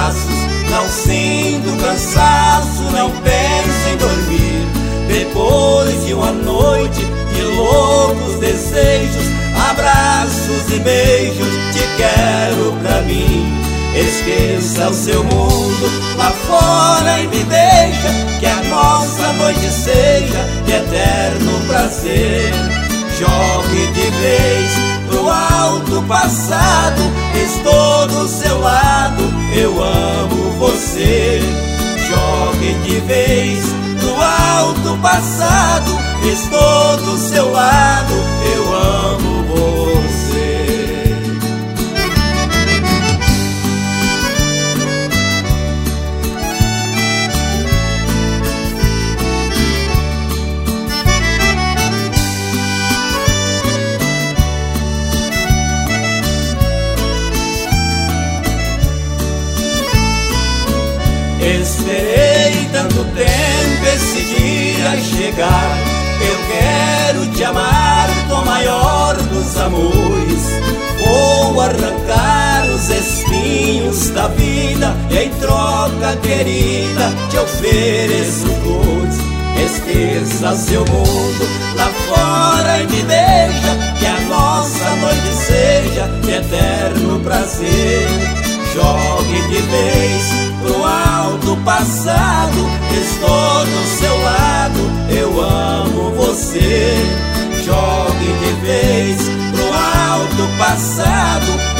braços. Não sinto cansaço, não penso em dormir. Depois de uma noite de loucos desejos, abraços e beijos te quero pra mim. Esqueça o seu mundo lá fora e me deixa, que a nossa noite seja de eterno prazer. Jogue de vez pro alto passado, estou do seu lado, eu amo você. Jogue de vez pro alto passado, estou do seu lado, eu amo você. Esperei tanto tempo esse dia chegar. Eu quero te amar com o maior dos amores. Vou arrancar os espinhos da vida e em troca, querida, te ofereço flores. Esqueça seu mundo lá fora e me deixa, que a nossa noite seja de eterno prazer. Jogue de vez pro alto passado, estou do seu lado, eu amo você. Jogue de vez pro alto passado,